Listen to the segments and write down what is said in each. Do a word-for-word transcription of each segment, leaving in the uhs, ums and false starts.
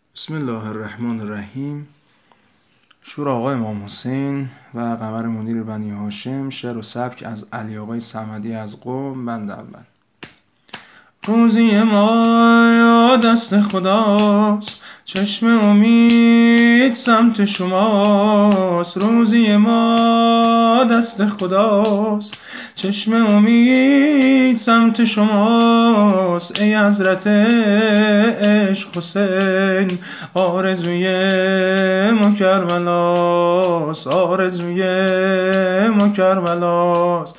بسم الله الرحمن الرحیم. شور آقای امام حسین و قمر منیر بنی هاشم. شعر و سبک از علی آقای صمدی از قم. بند اول. روزی ما دست خداست، چشم امید سمت شماست. روزی ما دست خداست، چشم امید سمت شماست. ای حضرت عشق حسین، آرزوی ما کربلاست، آرزوی ما کربلاست.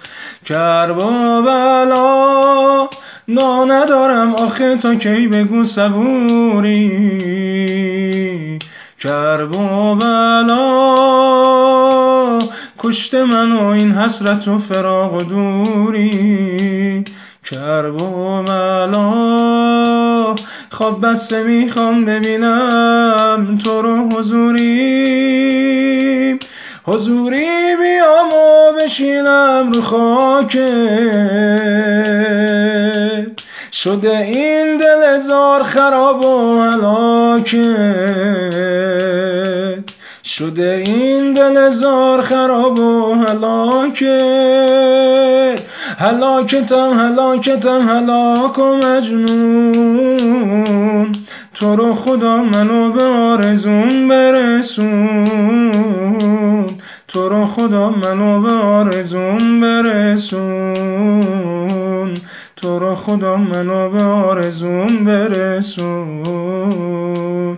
کربلا نا ندارم آخه تا کی بگو صبوری. کربلا کشت منو این حسرت و فراق و دوری. کربلا خواب بسته میخوام ببینم تو رو حضوری. حضوری بیام و بشینم رو خاکت، شده این دل زار خراب و هلاکت، شده این دل زار خراب و هلاکت. هلاکتم هلاکتم هلاک و مجنون، تو رو خدا منو به آرزون برسون، تو رو خدا منو به آرزون برسون، تو رو خدا منو به آرزون برسون.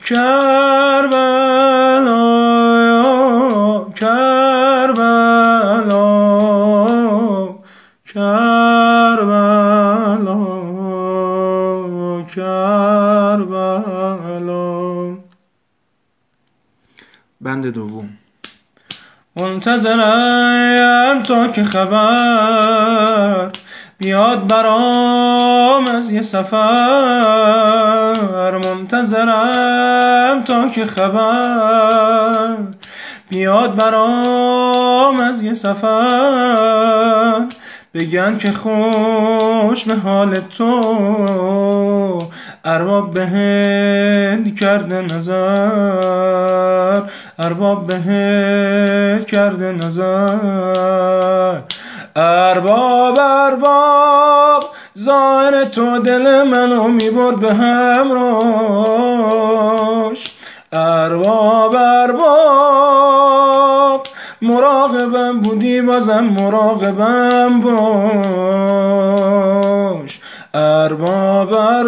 کربلا کربلا کربلا کربلا. بند دوم. منتظرم تا که خبر بیاد برام از یه سفر. منتظرم تا که خبر بیاد برام از یه سفر. بگن که خوش به حال تو، ارباب بهت کرده نظر، ارباب بهت کرده نظر. ارباب ارباب ظاهر تو دل منو میبرد به همراش. ارباب ارباب مراقبم بودی بازم مراقبم باش. ارباب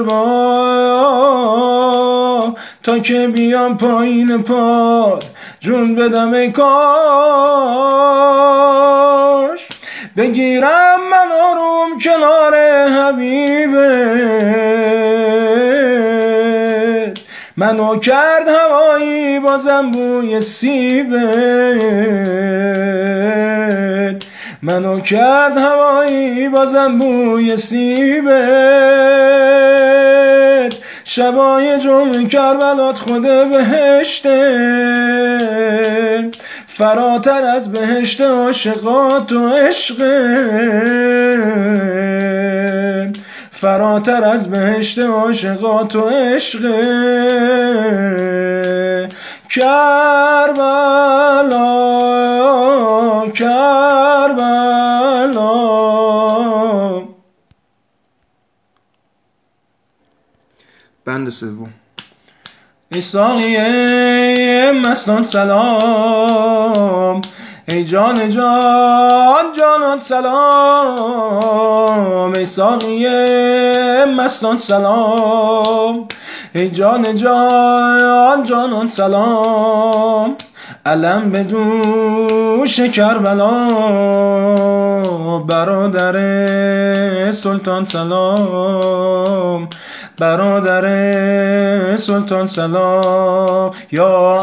ارباب تا که بیام پایین پاد جون بدم ای کاش. بگیرم من آروم کنار حبیبت، منو کرد هوایی بازم بوی سیبت، منو کرد هوایی بازم بوی سیبت. شبای جمعه کربلات خود بهشته، فراتر از بهشت عاشقات و عشقت، فراتر از بهشت عاشقات و عشقت. کربلا کربلا. بند سوم. ای ساقی مستان سلام، ای جان جان جانان سلام. ای ساقی مستان سلام، ای جان جان جانان سلام. علم به دوش کربلا، برادر سلطان سلام، برادر سلطان سلام. یا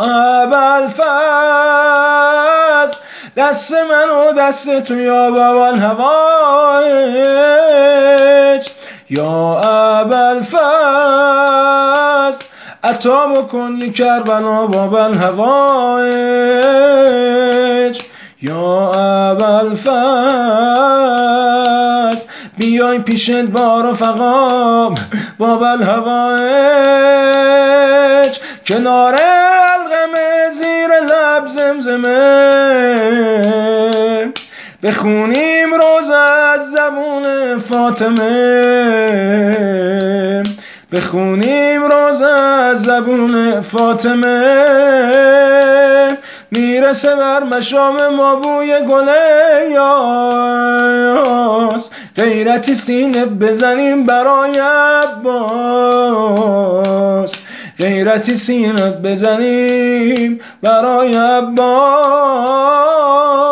ابوالفضل دست من و دست تو یا بابالهوایج. یا ابوالفضل عطا بکن یک کربلا بابالهوایج. یا ابوالفضل بیای پیشت با رفقام بابالهوایج. کنار القمه زیر لب زمزمه بخونیم روز از زبون فاطمه بخونیم روز از زبون فاطمه میرسه بر مشام ما بوی گل یاس غیرتی سینه بزنیم برای عباس غیرتی سینه بزنیم برای عباس